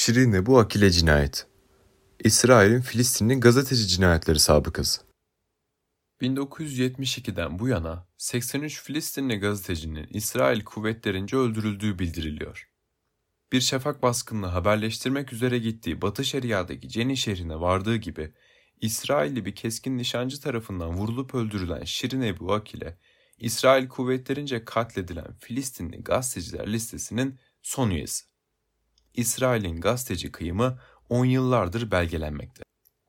Şirin Ebu Akile cinayeti. İsrail'in Filistinli gazeteci cinayetleri sabıkası. 1972'den bu yana 83 Filistinli gazetecinin İsrail kuvvetlerince öldürüldüğü bildiriliyor. Bir şafak baskınını haberleştirmek üzere gittiği Batı Şeria'daki Cenin şehrine vardığı gibi İsrailli bir keskin nişancı tarafından vurulup öldürülen Şirin Ebu Akile, İsrail kuvvetlerince katledilen Filistinli gazeteciler listesinin son üyesi. İsrail'in gazeteci kıyımı 10 yıllardır belgelenmekte.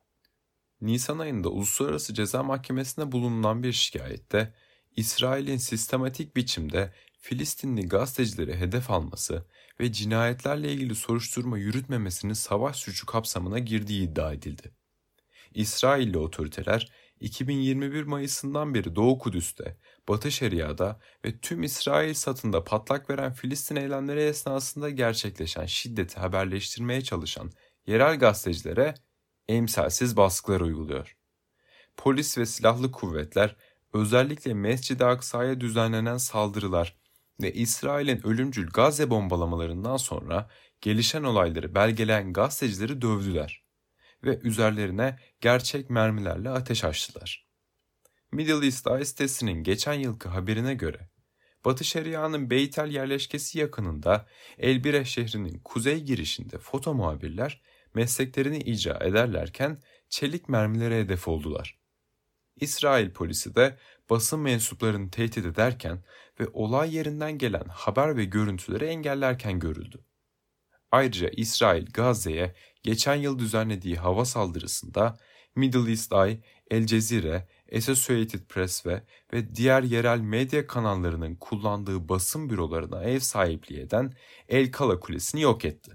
Nisan ayında Uluslararası Ceza Mahkemesi'ne bulunan bir şikayette, İsrail'in sistematik biçimde Filistinli gazetecileri hedef alması ve cinayetlerle ilgili soruşturma yürütmemesinin savaş suçu kapsamına girdiği iddia edildi. İsrailli otoriteler 2021 Mayıs'ından beri Doğu Kudüs'te, Batı Şeria'da ve tüm İsrail satında patlak veren Filistin eylemleri esnasında gerçekleşen şiddeti haberleştirmeye çalışan yerel gazetecilere emsalsiz baskılar uyguluyor. Polis ve silahlı kuvvetler özellikle Mescid-i Aksa'ya düzenlenen saldırılar ve İsrail'in ölümcül Gazze bombalamalarından sonra gelişen olayları belgeleyen gazetecileri dövdüler ve üzerlerine gerçek mermilerle ateş açtılar. Middle East Eye sitesinin geçen yılki haberine göre, Batı Şeria'nın Beytel yerleşkesi yakınında Elbire şehrinin kuzey girişinde foto muhabirler mesleklerini icra ederlerken çelik mermilere hedef oldular. İsrail polisi de basın mensuplarını tehdit ederken ve olay yerinden gelen haber ve görüntüleri engellerken görüldü. Ayrıca İsrail Gazze'ye geçen yıl düzenlediği hava saldırısında Middle East Eye, El Cezire, Associated Press ve diğer yerel medya kanallarının kullandığı basın bürolarına ev sahipliği eden El Kala Kulesi'ni yok etti.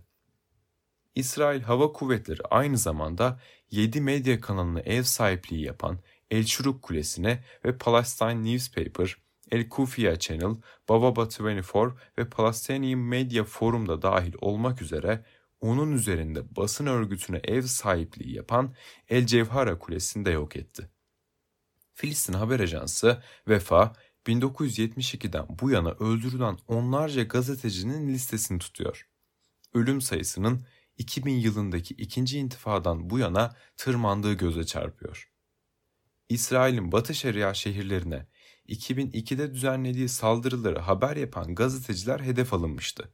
İsrail Hava Kuvvetleri aynı zamanda 7 medya kanalına ev sahipliği yapan El Şuruk Kulesi'ne ve Palestine Newspaper, El Kufiya Channel, Bawaba 24 ve Palestinian Media Forum'da dahil olmak üzere onun üzerinde basın örgütüne ev sahipliği yapan El Cevhara Kulesi'ni de yok etti. Filistin Haber Ajansı Vefa, 1972'den bu yana öldürülen onlarca gazetecinin listesini tutuyor. Ölüm sayısının 2000 yılındaki ikinci intifadan bu yana tırmandığı göze çarpıyor. İsrail'in Batı Şeria şehirlerine 2002'de düzenlediği saldırıları haber yapan gazeteciler hedef alınmıştı.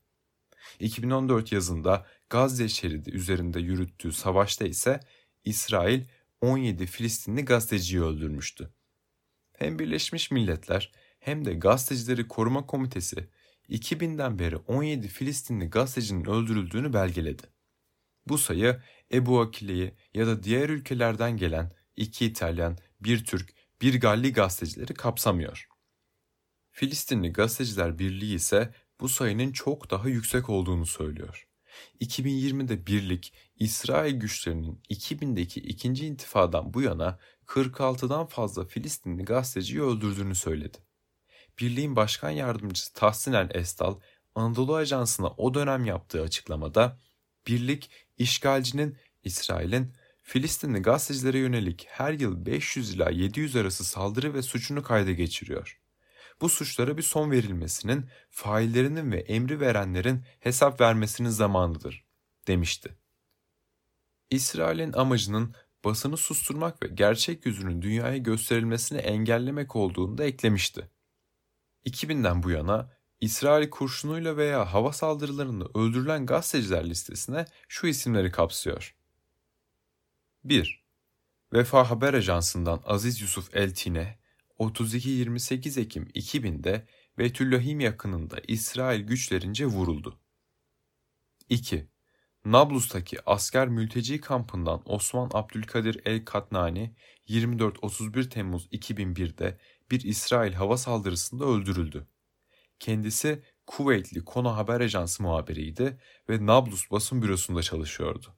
2014 yazında Gazze şeridi üzerinde yürüttüğü savaşta ise İsrail 17 Filistinli gazeteciyi öldürmüştü. Hem Birleşmiş Milletler hem de Gazetecileri Koruma Komitesi 2000'den beri 17 Filistinli gazetecinin öldürüldüğünü belgeledi. Bu sayı Ebu Akile'yi ya da diğer ülkelerden gelen 2 İtalyan, 1 Türk, 1 Galli gazetecileri kapsamıyor. Filistinli Gazeteciler Birliği ise bu sayının çok daha yüksek olduğunu söylüyor. 2020'de birlik, İsrail güçlerinin 2000'deki ikinci intifadan bu yana 46'dan fazla Filistinli gazeteciyi öldürdüğünü söyledi. Birliğin başkan yardımcısı Tahsin el-Estal, Anadolu Ajansı'na o dönem yaptığı açıklamada, birlik, işgalcinin, İsrail'in Filistinli gazetecilere yönelik her yıl 500 ila 700 arası saldırı ve suçunu kayda geçiriyor. Bu suçlara bir son verilmesinin, faillerinin ve emri verenlerin hesap vermesinin zamanıdır, demişti. İsrail'in amacının basını susturmak ve gerçek yüzünün dünyaya gösterilmesini engellemek olduğunu da eklemişti. 2000'den bu yana İsrail kurşunuyla veya hava saldırılarında öldürülen gazeteciler listesine şu isimleri kapsıyor. 1. Vefa Haber Ajansı'ndan Aziz Yusuf Eltine, 32-28 Ekim 2000'de Beytüllahim yakınında İsrail güçlerince vuruldu. 2. Nablus'taki asker mülteci kampından Osman Abdülkadir el-Katnani 24-31 Temmuz 2001'de bir İsrail hava saldırısında öldürüldü. Kendisi Kuveytli Kona Haber Ajansı muhabiriydi ve Nablus basın bürosunda çalışıyordu.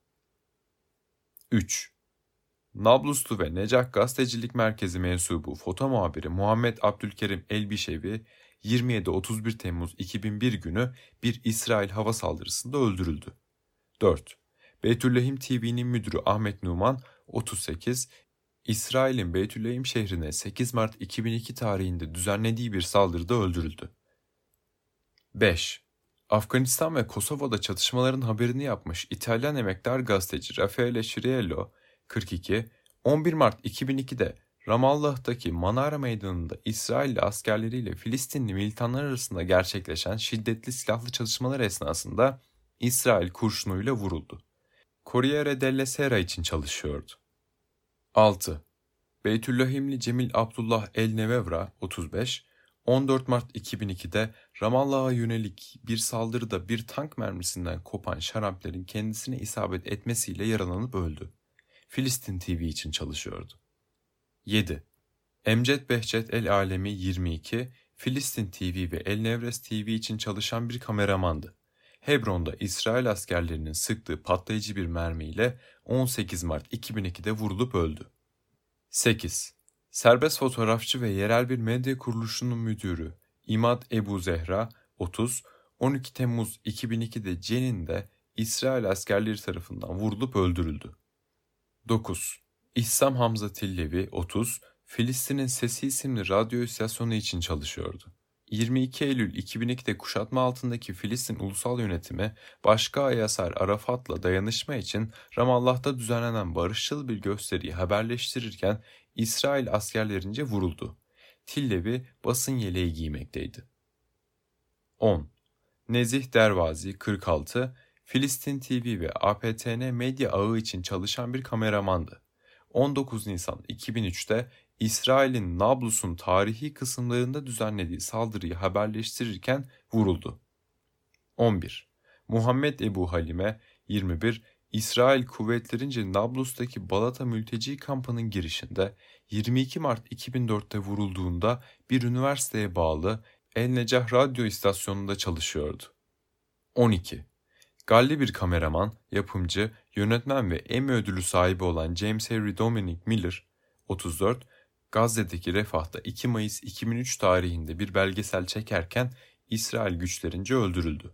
3. Nabluslu ve Necah Gazetecilik Merkezi mensubu foto muhabiri Muhammed Abdülkerim Elbişevi 27-31 Temmuz 2001 günü bir İsrail hava saldırısında öldürüldü. 4. Beytüllahim TV'nin müdürü Ahmet Numan 38, İsrail'in Beytüllahim şehrine 8 Mart 2002 tarihinde düzenlediği bir saldırıda öldürüldü. 5. Afganistan ve Kosova'da çatışmaların haberini yapmış İtalyan emektar gazeteci Raffaele Ciriello, 42, 11 Mart 2002'de Ramallah'taki Manara Meydanı'nda İsrailli askerleriyle Filistinli militanlar arasında gerçekleşen şiddetli silahlı çatışmalar esnasında İsrail kurşunuyla vuruldu. Corriere della Sera için çalışıyordu. 6. Beytüllahimli Cemil Abdullah El-Nevevra, 35, 14 Mart 2002'de Ramallah'a yönelik bir saldırıda bir tank mermisinden kopan şaraplerin kendisine isabet etmesiyle yaralanıp öldü. Filistin TV için çalışıyordu. 7. Emcet Behçet El-Alemi, 22, Filistin TV ve El Nevres TV için çalışan bir kameramandı. Hebron'da İsrail askerlerinin sıktığı patlayıcı bir mermiyle 18 Mart 2002'de vurulup öldü. 8. Serbest fotoğrafçı ve yerel bir medya kuruluşunun müdürü İmad Ebu Zehra, 30, 12 Temmuz 2002'de Cenin'de İsrail askerleri tarafından vurulup öldürüldü. 9. İhsam Hamza Tillevi, 30, Filistin'in Sesi isimli radyo istasyonu için çalışıyordu. 22 Eylül 2002'de kuşatma altındaki Filistin Ulusal Yönetimi, Başka Yasser Arafat'la dayanışma için Ramallah'ta düzenlenen barışçıl bir gösteriyi haberleştirirken İsrail askerlerince vuruldu. Tillevi basın yeleği giymekteydi. 10. Nezih Dervazi, 46, Filistin TV ve APTN medya ağı için çalışan bir kameramandı. 19 Nisan 2003'te İsrail'in Nablus'un tarihi kısımlarında düzenlediği saldırıyı haberleştirirken vuruldu. 11. Muhammed Ebu Halime, 21, İsrail kuvvetlerince Nablus'taki Balata mülteci kampının girişinde 22 Mart 2004'te vurulduğunda bir üniversiteye bağlı El Necah radyo istasyonunda çalışıyordu. 12. Galli bir kameraman, yapımcı, yönetmen ve Emmy ödülü sahibi olan James Henry Dominic Miller, 34, Gazze'deki Refah'ta 2 Mayıs 2003 tarihinde bir belgesel çekerken İsrail güçlerince öldürüldü.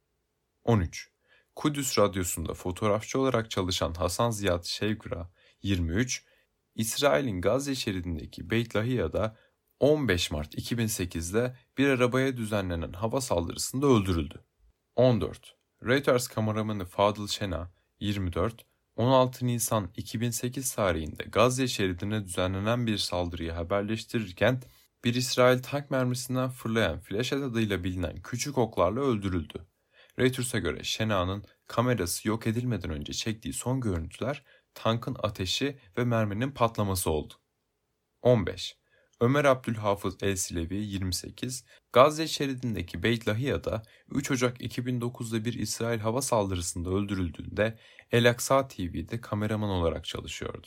13. Kudüs Radyosu'nda fotoğrafçı olarak çalışan Hasan Ziyad Şevkra, 23, İsrail'in Gazze şeridindeki Beit Lahiya'da 15 Mart 2008'de bir arabaya düzenlenen hava saldırısında öldürüldü. 14. Reuters kameramanı Fadıl Şena, 24, 16 Nisan 2008 tarihinde Gazze şeridine düzenlenen bir saldırıyı haberleştirirken bir İsrail tank mermisinden fırlayan flaşet adıyla bilinen küçük oklarla öldürüldü. Reuters'a göre Şena'nın kamerası yok edilmeden önce çektiği son görüntüler tankın ateşi ve merminin patlaması oldu. 15. Ömer Abdülhafız El-Silevi, 28, Gazze şeridindeki Beit Lahiya'da 3 Ocak 2009'da bir İsrail hava saldırısında öldürüldüğünde El-Aksa TV'de kameraman olarak çalışıyordu.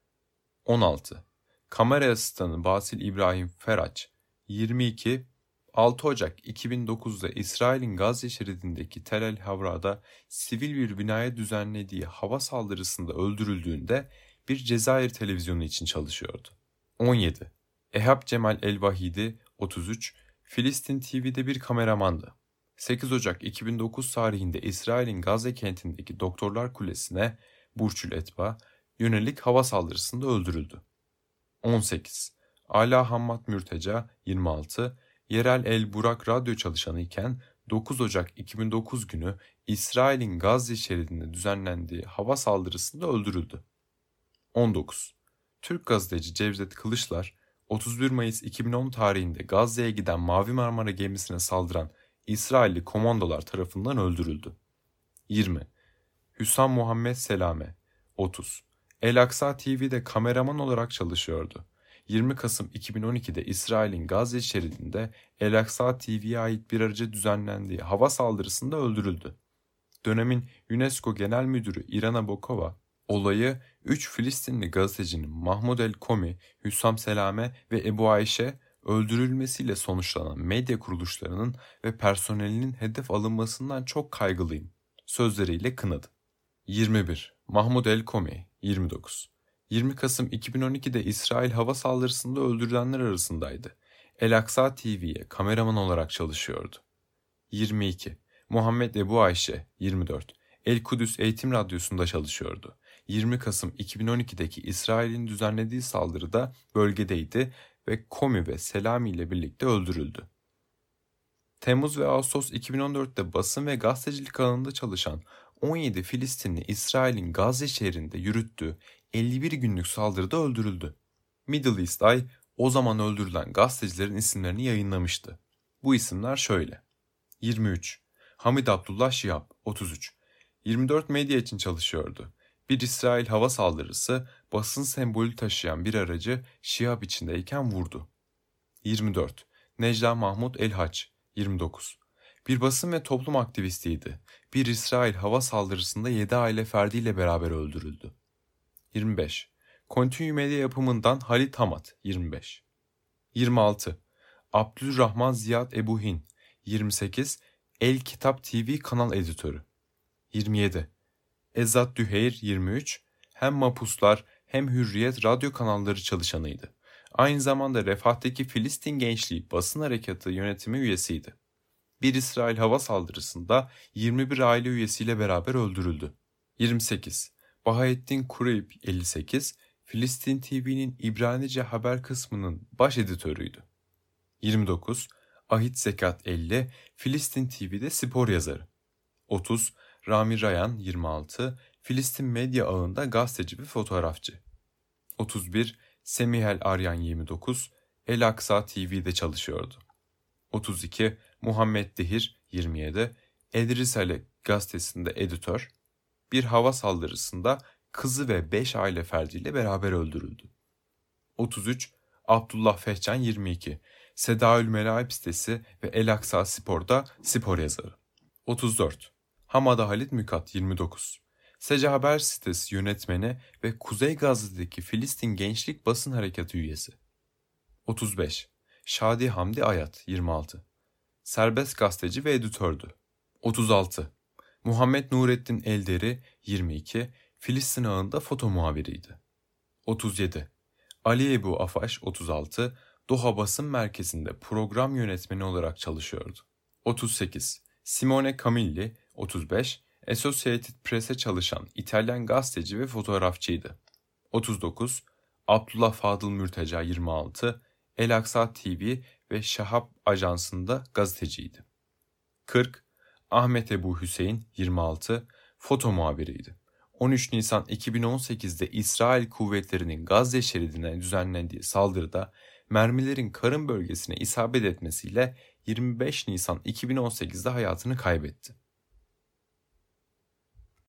16. Kamera asistanı Basil İbrahim Feraç, 22, 6 Ocak 2009'da İsrail'in Gazze şeridindeki Tel El Havra'da sivil bir binaya düzenlediği hava saldırısında öldürüldüğünde bir Cezayir televizyonu için çalışıyordu. 17. Ehab Cemal El-Vahidi, 33, Filistin TV'de bir kameramandı. 8 Ocak 2009 tarihinde İsrail'in Gazze kentindeki Doktorlar Kulesi'ne Burçül Etba yönelik hava saldırısında öldürüldü. 18. Ala Hammad Mürteca, 26, yerel El Burak radyo çalışanı iken 9 Ocak 2009 günü İsrail'in Gazze şeridinde düzenlendiği hava saldırısında öldürüldü. 19. Türk gazeteci Cevdet Kılıçlar, 31 Mayıs 2010 tarihinde Gazze'ye giden Mavi Marmara gemisine saldıran İsrailli komandolar tarafından öldürüldü. 20. Hüsam Muhammed Selame, 30. El Aksa TV'de kameraman olarak çalışıyordu. 20 Kasım 2012'de İsrail'in Gazze şeridinde El Aksa TV'ye ait bir araca düzenlendiği hava saldırısında öldürüldü. Dönemin UNESCO Genel Müdürü İrana Bokova, olayı 3 Filistinli gazetecinin Mahmud El-Komi, Hüsam Selame ve Ebu Ayşe öldürülmesiyle sonuçlanan medya kuruluşlarının ve personelinin hedef alınmasından çok kaygılıyım sözleriyle kınadı. 21. Mahmud El-Komi, 29. 20 Kasım 2012'de İsrail hava saldırısında öldürülenler arasındaydı. El Aksa TV'ye kameraman olarak çalışıyordu. 22. Muhammed Ebu Ayşe, 24. El Kudüs Eğitim Radyosu'nda çalışıyordu. 20 Kasım 2012'deki İsrail'in düzenlediği saldırıda bölgedeydi ve Komi ve Selami ile birlikte öldürüldü. Temmuz ve Ağustos 2014'te basın ve gazetecilik alanında çalışan 17 Filistinli İsrail'in Gazze şehrinde yürüttüğü 51 günlük saldırıda öldürüldü. Middle East Eye o zaman öldürülen gazetecilerin isimlerini yayınlamıştı. Bu isimler şöyle: 23. Hamid Abdullah Şihab, 33. 24 medya için çalışıyordu. Bir İsrail hava saldırısı basın sembolü taşıyan bir aracı Şihab içindeyken vurdu. 24. Necla Mahmut El-Haç, 29. Bir basın ve toplum aktivistiydi. Bir İsrail hava saldırısında 7 aile ferdiyle beraber öldürüldü. 25. Continue Medya yapımından Halit Hamat, 25. 26. Abdülrahman Ziyad Ebuhin, 28. El Kitap TV kanal editörü. 27. Ezzat Düheyr, 23. Hem Mapuslar hem Hürriyet radyo kanalları çalışanıydı. Aynı zamanda Refah'taki Filistin Gençliği Basın Harekatı yönetimi üyesiydi. Bir İsrail hava saldırısında 21 aile üyesiyle beraber öldürüldü. 28. Bahaettin Kureyb, 58. Filistin TV'nin İbranice haber kısmının baş editörüydü. 29. Ahit Zekat 50, Filistin TV'de spor yazarı. 30. Rami Rayan, 26, Filistin medya ağında gazeteci ve fotoğrafçı. 31. Semihel Aryan, 29, El Aksa TV'de çalışıyordu. 32. Muhammed Dehir, 27, Edrisale gazetesinde editör. Bir hava saldırısında kızı ve 5 aile ferdiyle beraber öldürüldü. 33. Abdullah Fehcan, 22, Sedaül Melaib sitesi ve El Aksa Spor'da spor yazarı. 34. Hamada Halit Mükat, 29, Sece Haber sitesi yönetmeni ve Kuzey Gazze'deki Filistin Gençlik Basın Harekatı üyesi. 35. Şadi Hamdi Ayat, 26, serbest gazeteci ve editördü. 36. Muhammed Nurettin Elderi, 22, Filistin ağında foto muhabiriydi. 37. Ali Ebu Afaş, 36, Doha Basın Merkezi'nde program yönetmeni olarak çalışıyordu. 38. Simone Camilli, 35, Associated Press'e çalışan İtalyan gazeteci ve fotoğrafçıydı. 39. Abdullah Fadıl Mürteca, 26, El Aksa TV ve Şahap Ajansı'nda gazeteciydi. 40. Ahmet Ebu Hüseyin, 26, foto muhabiriydi. 13 Nisan 2018'de İsrail kuvvetlerinin Gazze şeridine düzenlendiği saldırıda mermilerin karın bölgesine isabet etmesiyle 25 Nisan 2018'de hayatını kaybetti.